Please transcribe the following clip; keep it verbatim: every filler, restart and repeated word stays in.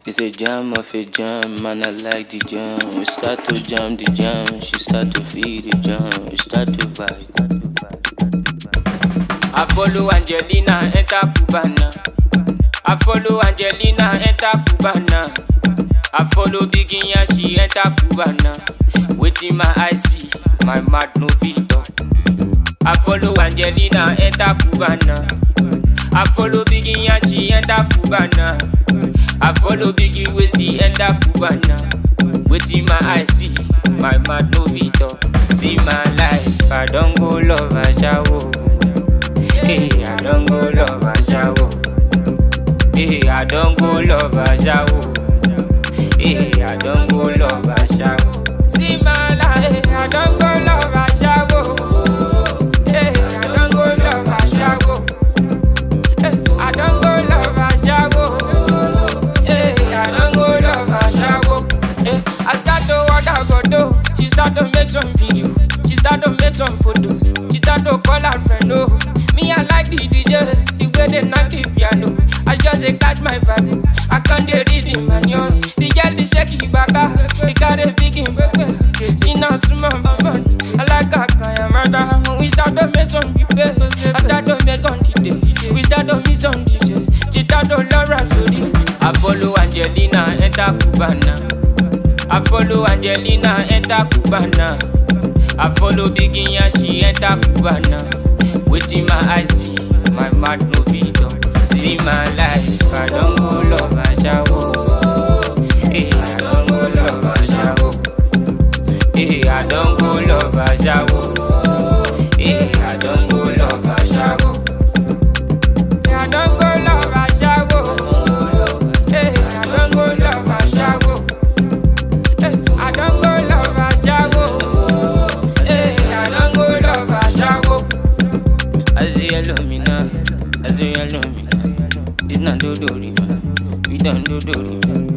It's a jam of a jam, man, I like the jam. We start to jam the jam, she start to feel the jam. We start to vibe. I follow Angelina, enter Cubana. I follow Angelina, enter Cubana. I follow Biggie and she enter Cubana. Waiting my eyes see, my mouth no filter. I follow Angelina, enter Cubana. I follow Biggie and she enter Cubana. I follow Biggie with the enter Cubana. Waiting my eyes see, my mouth no filter. See my life, I don't go love a shower. Hey, I don't go love a shower. Hey, I don't go love a shower. Hey, I don't go love a shower. See my life, I don't go love a shower. Hey, I don't go love a shower. Hey, I don't go love a shower. Hey, I don't go love a shower. Hey, I start to what I go do. She start to make some video. She start to make some photos. She start to call her friend. Oh, me I like the D J, the way they knock the piano. I just they catch my vibe. I can't dey read the manuals. The girl the shaky baka, the got a big in baby. She not small, man. I like her kind of murder. We start to make some people. I start to make on the day. We start to miss on the show. She start to love Rhapsody. I follow Angelina, enter Cubana. I follow Angelina, enter Cubana. I follow Biggie and she enter Cubana. Waiting my eyes see, my mouth no filter. See my life, I don't go love a shower. Hey, I don't go love a shower. Hey, I don't go love a shower. Hey, I don't go love a shower. Hey, I don't go love a shower. Hey, I don't go love a shower. Hey, I don't go love a shower. Hey, I don't go love a shower. As you love me now, as you love me now. This not do do, we don't do do.